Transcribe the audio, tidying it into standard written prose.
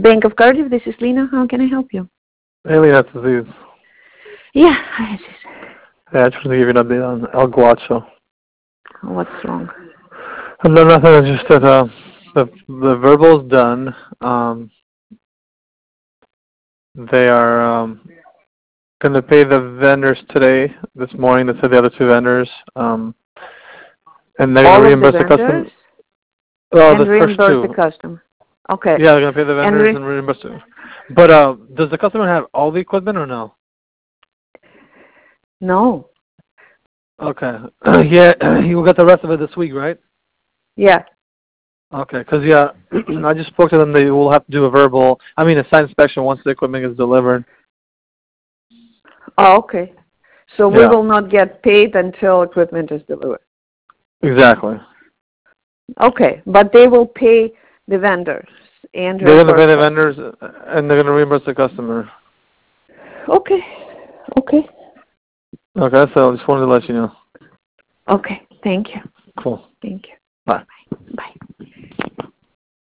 Bank of Cardiff, this is Lena. How can I help you? Hey, that's Aziz. Yeah, hi, Aziz. Yeah, I just want to give you an update on El Guacho. What's wrong? No, nothing. It's just that the verbal's done. They are going to pay the vendors today, this morning. They said the other two vendors. And they're going to reimburse the customer. Oh, the first two. The customer. Okay. Yeah, they're going to pay the vendors and reimburse it. But does the customer have all the equipment or no? No. Okay. Yeah, you will get the rest of it this week, right? Yeah. Okay, because, yeah, I just spoke to them. They will have to do a site inspection once the equipment is delivered. Oh, okay. So we will not get paid until equipment is delivered. Exactly. Okay, but they will pay the vendors and they're going to pay the vendors, and they're going to reimburse the customer. Okay. Okay. Okay, so I just wanted to let you know. Okay, thank you. Cool. Thank you. Bye. Bye.